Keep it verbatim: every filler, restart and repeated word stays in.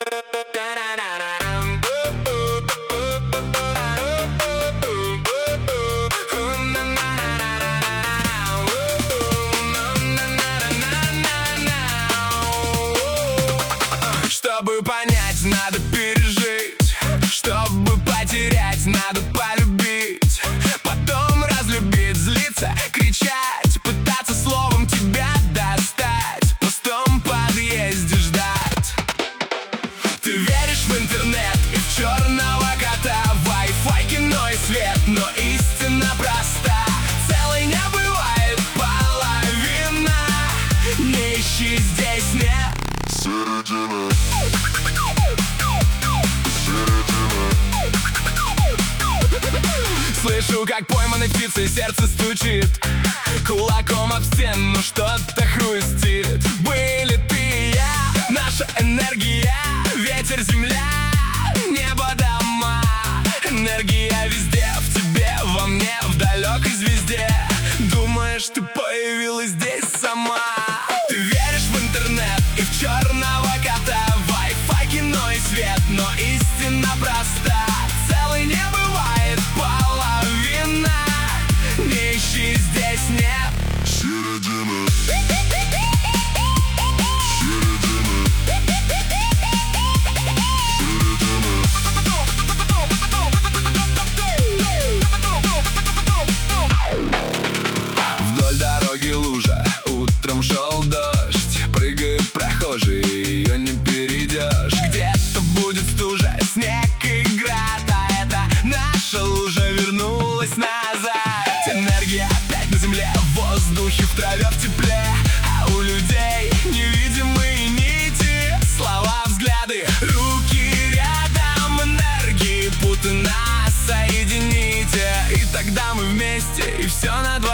Чтобы понять, надо пережить. Чтобы потерять, надо полюбить. Потом разлюбить, злиться, кричать, пытаться словом тебя достать, в пустом подъезде ждать. Ты веришь в интернет и в черного кота, Wi-Fi, кино и свет, но истина проста. Целой не бывает половина. Не ищи здесь, нет середины. Слышу, как пойманной птицей сердце стучит, кулаком об стену что-то хрустит. Были ты и я, наша энергия, ветер, земля, небо, дома. Энергия везде, в тебе, во мне, в далекой звезде. Думаешь, ты появилась здесь сама. Ты веришь в интернет и в черного кота, Wi-Fi, кино и свет, но истина проста. Целый не бывает половина. Не ищи здесь, нет середины. Вдоль дороги лужа, утром шел дождь. Прыгают прохожие, ее не перейдешь. Где-то будет стужа, снег и град, а это наша лужа вернулась назад. Энергия опять на земле, в воздухе, в траве, в тепле. А у людей невидимые нити, слова, взгляды, руки рядом. Энергии путы нас соедините, и тогда мы вместе, и все на два.